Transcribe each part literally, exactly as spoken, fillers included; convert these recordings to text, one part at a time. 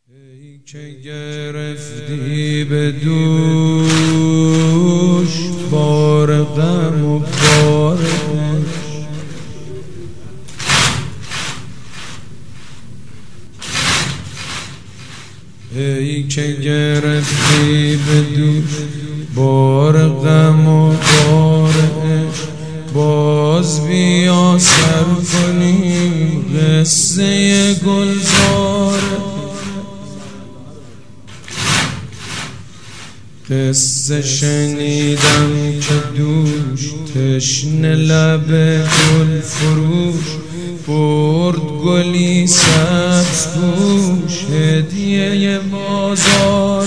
ای که گرفتی به دوش بار غم و بار عشق، ای که گرفتی به دوش بار غم و بار عشق، باز بیا سر کنیم قصه گلزار. قصه شنیدم که دوش تشنه لب گل فروش برد گلی سبز پوش هدیه بازار.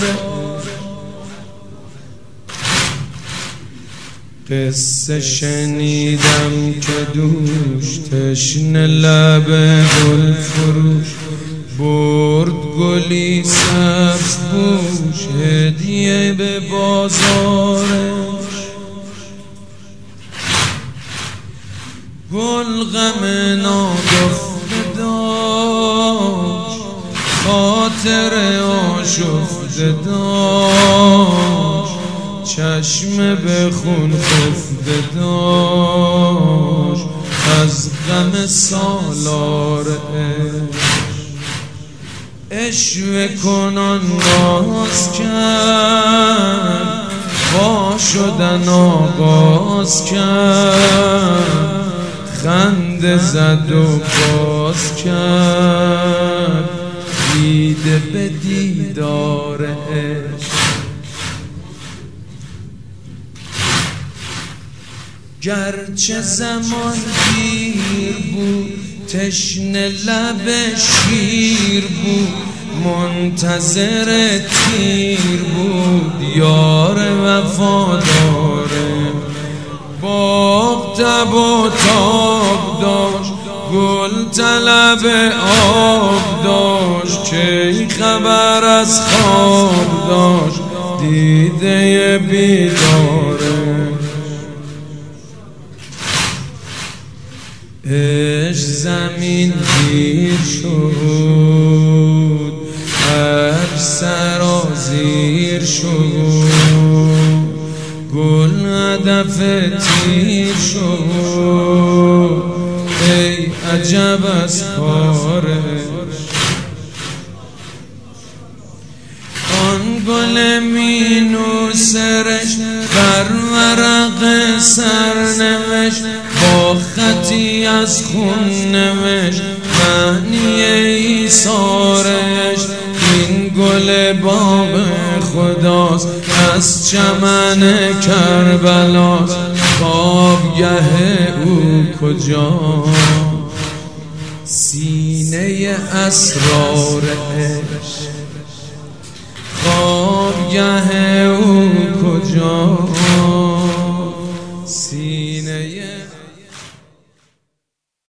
قصه شنیدم که دوش تشنه لب گل فروش برد گلی سبز پوش هدیه به بازارش. گل غم ناگفته داشت، خاطر آشفته داشت، چشم به خون خفته داشت از غم سالار عشق. عشوه کنان ناز کرد، وا شدن آغاز کرد، خنده زد و باز کرد دیده به دیدار عشق. گرچه زمان دیر بود تشنه لب شیر بود، منتظر تیر بود یار وفاداره. باغ تب و تاب داشت، گل طلب آب داشت، چه خبر از خواب داشت دیده بیداره. عشق زمین گیر شد، هر سرازیر شد، گل هدف تیر شد، ای عجب از کارش. آن گل مینو سرش بر ورق سرنوشت، با خطی از خون نوشت معنی ایثارش. این گل باغ خداست از چمن کربلاست، خوابگه او کجا سینه اسرار عشق. خوابگه او کجا